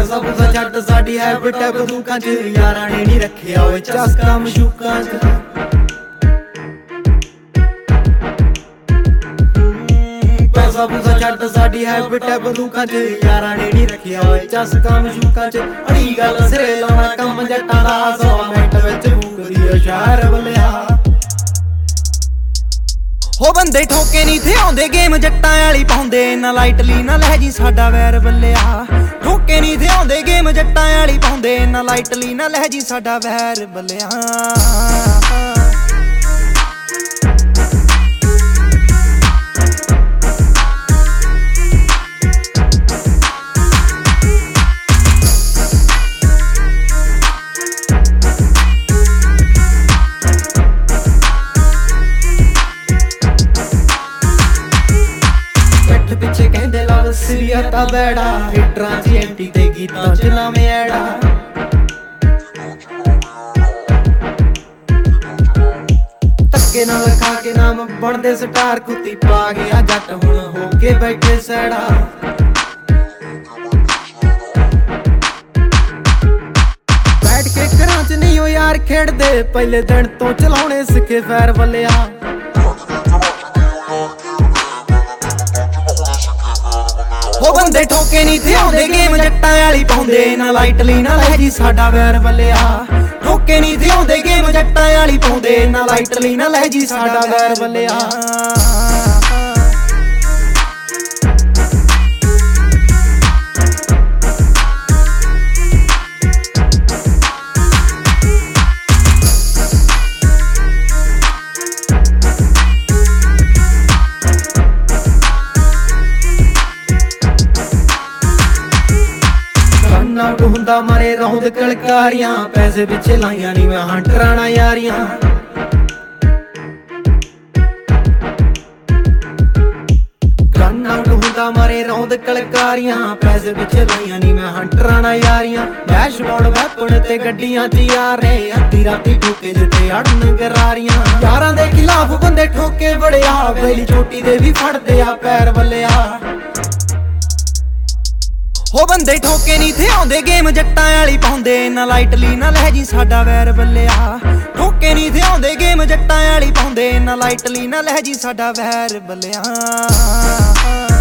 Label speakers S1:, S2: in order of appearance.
S1: ਪੈਸਾ ਪੂਸਾ ਛੱਡ ਸਾਡੀ ਹੈਬਿਟ ਹੈ ਬੰਦੂਕਾਂ ਚ ਯਾਰਾਂ ਨੇ ਨੀ ਰੱਖਿਆ ਓਏ ਚਸਕਾ ਮਸ਼ੂਕਾਂ ਚ ਪੈਸਾ ਪੂਸਾ ਛੱਡ ਸਾਡੀ ਹੈਬਿਟ ਹੈ ਬੰਦੂਕਾਂ ਚ ਯਾਰਾਂ ਨੇ ਨੀ ਰੱਖਿਆ ਓਏ ਚਸਕਾ ਮਸ਼ੂਕਾਂ ਚ ਅੜੀ ਗੱਲ ਸਿਰੇ ਲਾਉਣਾ ਕੰਮ ਜੱਟਾਂ ਦਾ 100 ਮਿੰਟ ਵਿੱਚ ਫੂਕਦੀ ਓ ਸ਼ਹਿਰ ਬੱਲਿਆ ਹੋ ਬੰਦੇ ਠੋਕੇ ਨੀ ਥੇ ਆਉਂਦੇ ਗੇਮ ਜੱਟਾਂ ਵਾਲੀ ਪਾਉਂਦੇ ਨਾ ਲਾਈਟਲੀ ਨਾ ਲਹਿਜੀ ਸਾਡਾ ਵੈਰ ਬੱਲਿਆ ਠੋਕੇ ਨੀ ਥੇ ਆਉਂਦੇ ਗੇਮ ਜੱਟਾਂ ਵਾਲੀ ਪਾਉਂਦੇ ਨਾ ਲਾਈਟਲੀ ਨਾ ਲਹਿਜੀ ਸਾਡਾ ਵੈਰ ਬੱਲਿਆ ਪਿੱਛੇ ਕਹਿੰਦੇ ਲਵ ਸੀਰੀਆ ਤਾਂ ਬੈੜਾ ਹਿਟਰਾਂ ਚ ਐਂਟੀ ਤੇ ਗੀਤਾਂ ਚ ਨਵੇਂ ਐੜਾ ਧੱਕੇ ਨਾਲ ਖਾ ਕੇ ਨਾਮ ਬਣਦੇ ਸਟਾਰ ਕੁੱਤੀ ਪਾ ਗਿਆ ਜੱਟ ਹੁਣ ਹੋ ਕੇ ਬੈਠੇ ਸੈੜਾ ਬੈਠ ਕੇ ਘਰਾਂ ਚ ਨਹੀਂ ਓ ਯਾਰ ਖੇਡਦੇ ਪਹਿਲੇ ਦਿਨ ਤੋਂ ਚਲਾਉਣੇ ਸਿੱਖੇ ਫੈਰ ਵੱਲਿਆ ਹੋ ਬੰਦੇ ਠੋਕੇ ਨੀ ਥੇ ਆਉਂਦੇ ਗੇਮ ਜੱਟਾਂ ਵਾਲੀ ਪਾਉਂਦੇ ਨਾ ਲਾਈਟਲੀ ਨਾ ਲਹਿਜੀ ਸਾਡਾ ਵੈਰ ਬੱਲਿਆ ਠੋਕੇ ਨੀ ਥੇ ਆਉਂਦੇ ਗੇਮ ਜੱਟਾਂ ਵਾਲੀ ਪਾਉਂਦੇ ਨਾ ਲਾਈਟਲੀ ਨਾ ਲਹਿਜੀ ਸਾਡਾ ਵੈਰ ਬੱਲਿਆ ਆਊਟ ਹੁੰਦਾ ਮਾਰੇ ਰੌਂਦ ਕਲਕਾਰੀਆਂ ਪੈਸੇ ਪਿੱਛੇ ਲਾਈਆਂ ਨੀ ਮੈਂ ਹੰਟਰਾਂ ਨਾਲ ਯਾਰੀਆਂ ਗਨ ਆਊਟ ਹੁੰਦਾ ਮਾਰੇ ਰੌਂਦ ਕਲਕਾਰੀਆਂ ਪੈਸੇ ਪਿੱਛੇ ਲਾਈਆਂ ਨੀ ਮੈਂ ਹੰਟਰਾਂ ਨਾਲ ਯਾਰੀਆਂ ਡੈਸ਼ਬੋਰਡ ਵੈਪਨ ਤੇ ਗੱਡੀਆਂ ਚ ਯਾਰ ਨੇ ਅੱਧੀ ਰਾਤੀ ਠੋਕੇ ਜਿੱਤੇ ਅੜਨ ਗਰਾਰੀਆਂ ਯਾਰਾਂ ਦੇ ਖਿਲਾਫ ਬੰਦੇ ਠੋਕੇ ਬੜਿਆ ਬੈਲੀ ਚੋਟੀ ਦੇ ਵੀ ਫੜਦੇ ਆ ਪੈਰ ਵੱਲਿਆ ਹੋ ਬੰਦੇ ਠੋਕੇ ਨੀ ਥੇ ਆਉਂਦੇ ਗੇਮ ਜੱਟਾਂ ਵਾਲੀ ਪਾਉਂਦੇ ਨਾ ਲਾਈਟਲੀ ਨਾ ਲਹਿਜੀ ਸਾਡਾ ਵੈਰ ਬੱਲਿਆ ਠੋਕੇ ਨੀ ਥੇ ਆਉਂਦੇ ਗੇਮ ਜੱਟਾਂ ਵਾਲੀ ਪਾਉਂਦੇ ਨਾ ਲਾਈਟਲੀ ਨਾ ਲਹਿਜੀ ਸਾਡਾ ਵੈਰ ਬੱਲਿਆ